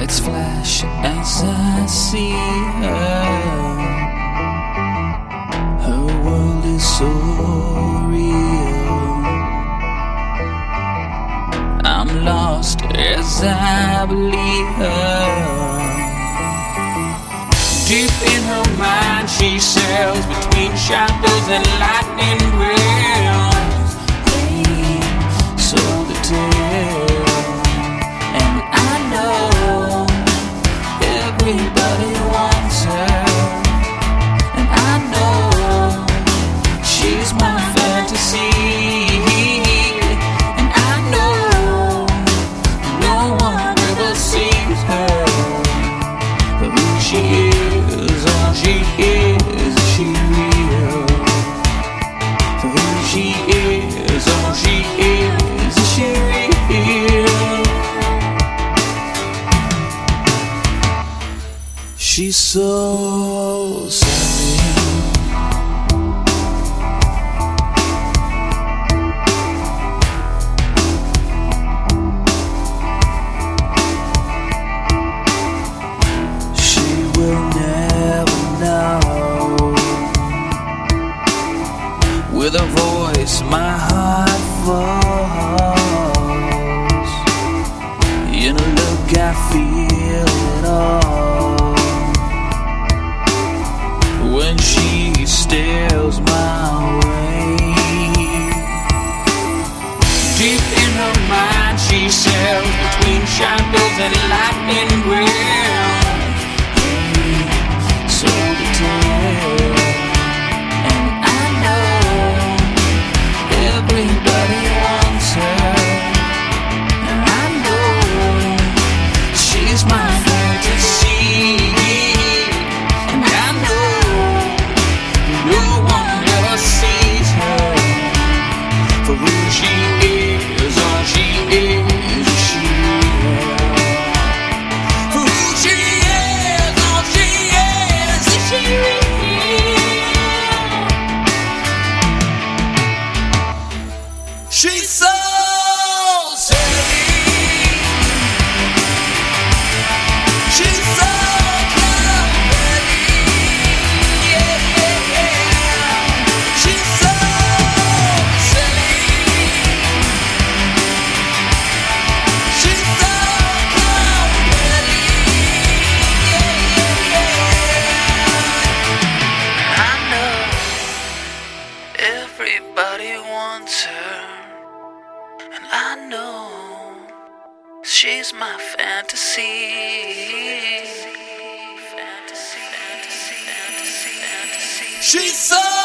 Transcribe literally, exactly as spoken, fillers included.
lights flash as I see her. Her world is so real. I'm lost as I believe her. Deep in her mind she sails between shadows and lightning rails. Hey, so the tale, and I know everybody wants her, and I know she's my fantasy, and I know no one ever sees her for who she is. All she is, is she real? For who she is, all she is, is she real? She's so savage. With a voice my heart falls. In a look I feel it all. When she stares my way, deep in her mind she sails between shadows and lightning rails. Hey, so the tale, everybody wants her, and I know she's my fantasy, and I know no one ever sees her for who she is. All she is, is she real? For who she is, all she is, is she real? She's so silly. She's so compelling. Yeah, yeah, yeah. She's so silly. She's so compelling. Yeah, yeah, yeah. I know everybody wants her, and I know she's my fantasy. Fantasy, fantasy, fantasy, fantasy. She's so